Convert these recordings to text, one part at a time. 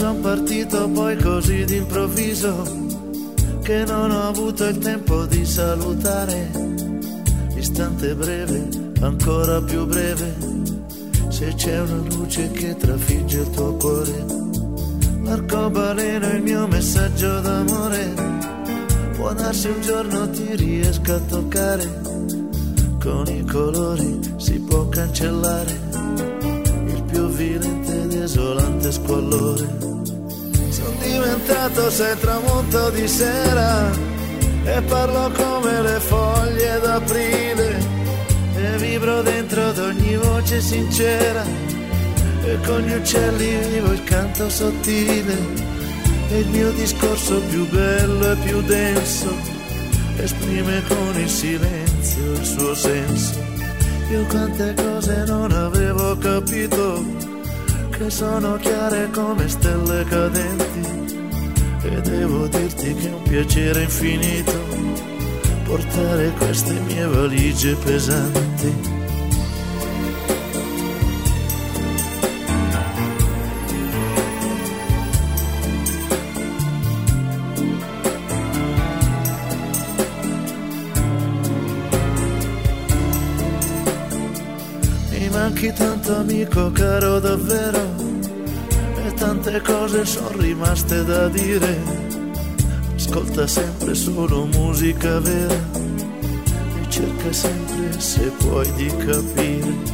son partito poi così d'improvviso che non ho avuto il tempo di salutare. Istante breve, ancora più breve, se c'è una luce che trafigge il tuo cuore. L'arcobaleno è il mio messaggio d'amore, può darsi un giorno ti riesca a toccare. Con i colori si può cancellare il più violento ed esolante squallore. Sono diventato sei tramonto di sera e parlo come le foglie d'aprile e vibro dentro ad ogni voce sincera e con gli uccelli vivo il canto sottile e il mio discorso più bello e più denso esprime con il silenzio il suo senso. Io quante cose non avevo capito che sono chiare come stelle cadenti e devo dirti che è un piacere infinito portare queste mie valigie pesanti. Mi manchi tanto amico caro davvero e tante cose sono rimaste da dire. Ascolta sempre solo musica vera e cerca sempre se puoi di capire.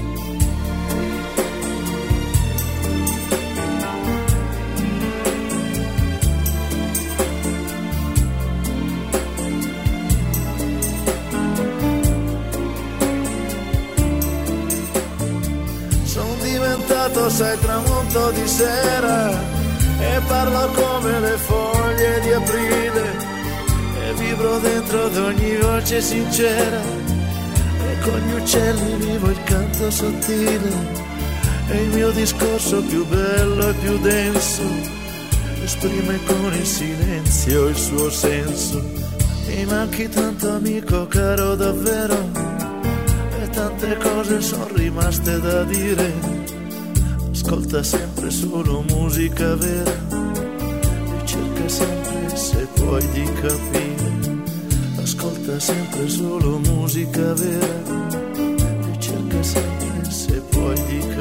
Sono diventato sai tramonto di sera e parlo come le foglie di aprile e vibro dentro ad ogni voce sincera e con gli uccelli vivo il canto sottile e il mio discorso più bello e più denso esprime con il silenzio il suo senso. Mi manchi tanto amico caro davvero e tante cose sono rimaste da dire. Ascolta sempre solo musica vera e cerca sempre se puoi di capire. Ascolta sempre solo musica vera e cerca sempre se puoi di capire.